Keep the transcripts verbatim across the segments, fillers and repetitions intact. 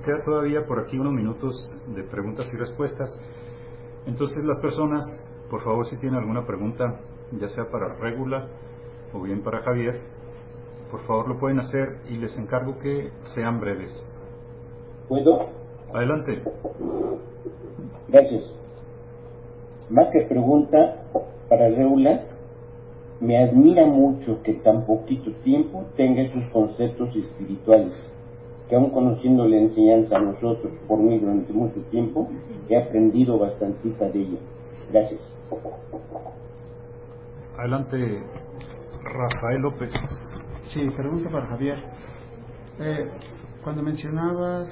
queda todavía por aquí unos minutos de preguntas y respuestas. Entonces las personas, por favor, si tienen alguna pregunta, ya sea para Regula o bien para Javier, por favor lo pueden hacer y les encargo que sean breves. ¿Puedo? Adelante. Gracias. Más que pregunta para Regula, me admira mucho que tan poquito tiempo tenga esos conceptos espirituales, que aún conociendo la enseñanza a nosotros por mí durante mucho tiempo, he aprendido bastantita de ella. Gracias. Adelante, Rafael López. Sí, pregunta para Javier. Eh, cuando mencionabas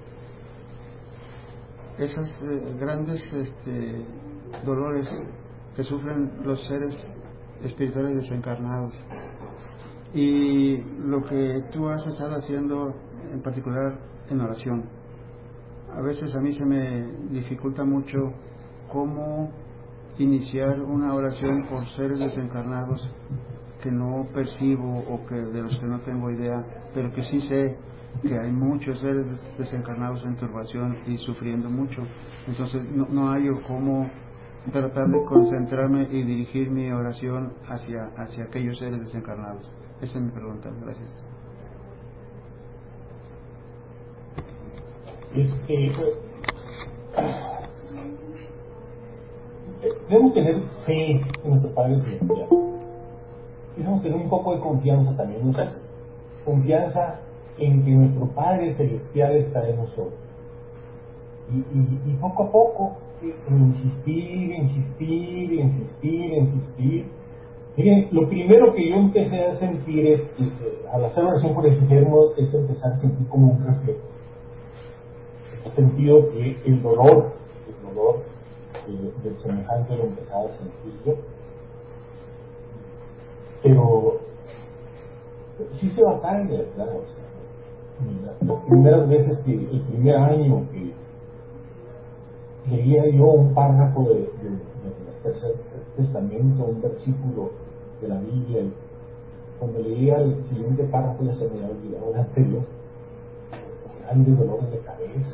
esas eh, grandes este, dolores que sufren los seres espirituales desencarnados y lo que tú has estado haciendo en particular en oración, a veces a mí se me dificulta mucho cómo iniciar una oración por seres desencarnados que no percibo o que de los que no tengo idea, pero que sí sé que hay muchos seres desencarnados en turbación y sufriendo mucho. Entonces no, no hay cómo tratar de concentrarme y dirigir mi oración hacia, hacia aquellos seres desencarnados. Esa es mi pregunta. Gracias. Este, debemos tener fe en nuestro Padre Celestial. Debemos tener un poco de confianza también, ¿no? Confianza en que nuestro Padre Celestial está en nosotros. Y, y, y poco a poco, insistir, insistir, insistir, insistir. Miren, lo primero que yo empecé a sentir es, es al hacer oración por enfermos, es empezar a sentir como un reflejo. He sentido que el dolor, el dolor eh, del semejante lo empezaba a sentir yo. Pero sí se batalla, claro. O sea, las primeras veces que, el primer año que leía yo un párrafo de, de, del Tercer Testamento, un versículo de la Biblia, y cuando leía el siguiente párrafo ya se me había olvidado el anterior, grandes dolores de cabeza.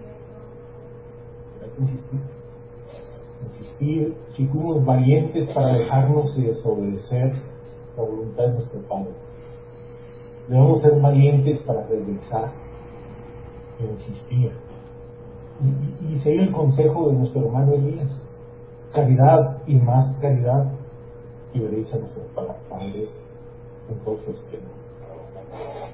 Hay que insistir, insistir, si fuimos valientes para dejarnos y desobedecer la voluntad de nuestro Padre. Debemos ser valientes para regresar e insistir. Y, y, y seguir el consejo de nuestro hermano Elías: caridad y más caridad, y veréis a nuestro Padre en todo su esplendor.